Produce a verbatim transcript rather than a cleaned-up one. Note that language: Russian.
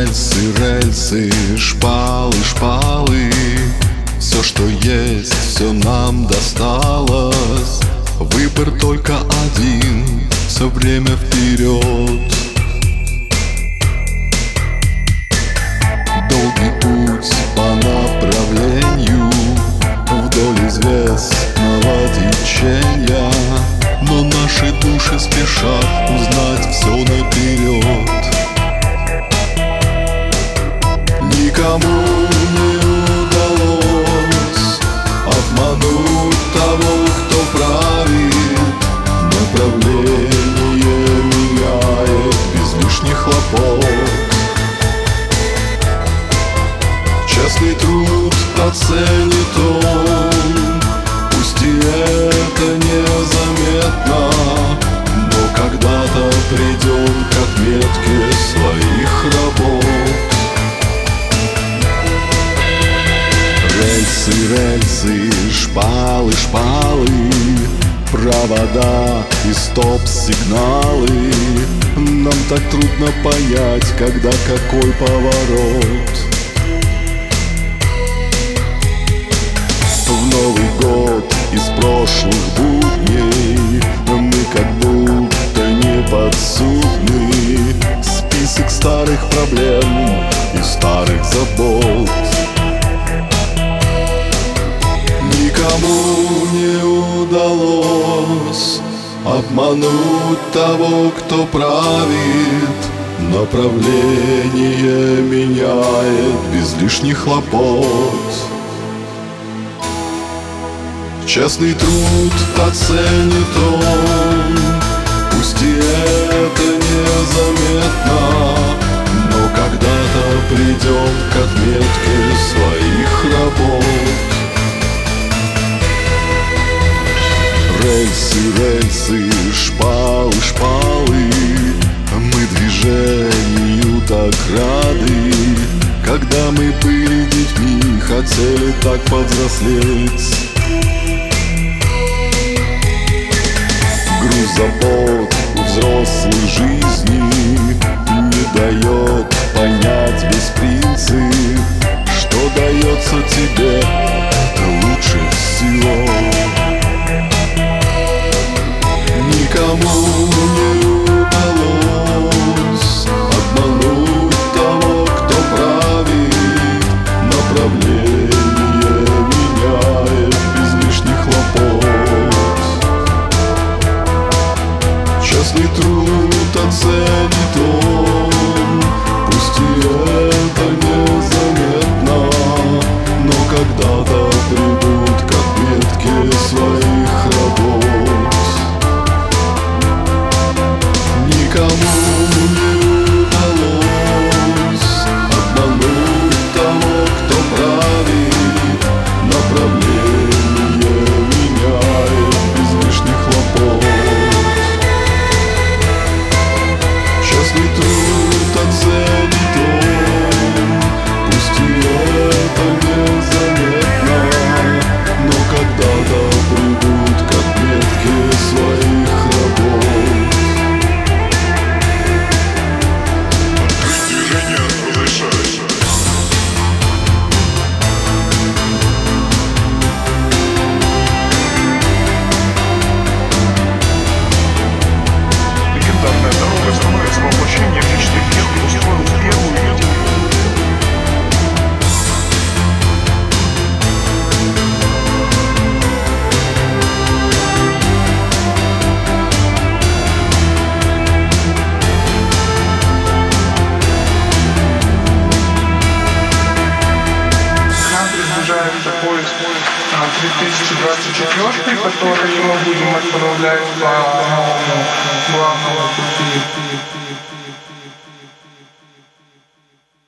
Рельсы, рельсы, шпалы, шпалы, все, что есть, все нам досталось. Выбор только один, все время вперед. Долгий путь по направлению вдоль известного течения, но наши души спешат узнать все наперед. Никому не удалось обмануть того, кто правит, направление меняет без лишних хлопот. Честный труд оценит он, пусть и это незаметно, но когда-то придем к отметке своих работ. Рельсы, рельсы, шпалы, шпалы, провода и стоп-сигналы. Нам так трудно понять, когда какой поворот. В Новый год из прошлых будней мы как будто не подсудны. Список старых проблем и старых забот. Никому не удалось обмануть того, кто правит, направление меняет без лишних хлопот. Честный труд оценит он, пусть и это незаметно, но когда-то придем к отметке своих работ. Рельсы, рельсы, шпалы, шпалы, мы движению так рады. Когда мы были детьми, хотели так повзрослеть. Груз забот у взрослой жизни не дает понять весь принцип. Что дается тебе, это лучше всего. Никому не удалось обмануть того, кто правит, направление меняет без лишних хлопот. Честный труд оценит он, пусть и это незаметно, но когда-то придут к отметке своих работ. Никому не удалось обмануть того, кто правит, направление меняет без лишних хлопот. Честный труд оценит он, пусть и это незаметно, но когда-то придут к отметке своих работ. Легендарная дорога становится воплощением мечты тех, кто устроил первую неделю. Нам приближается поезд две тысячи двадцать четыре, который мы будем отправлять по новому главному пути.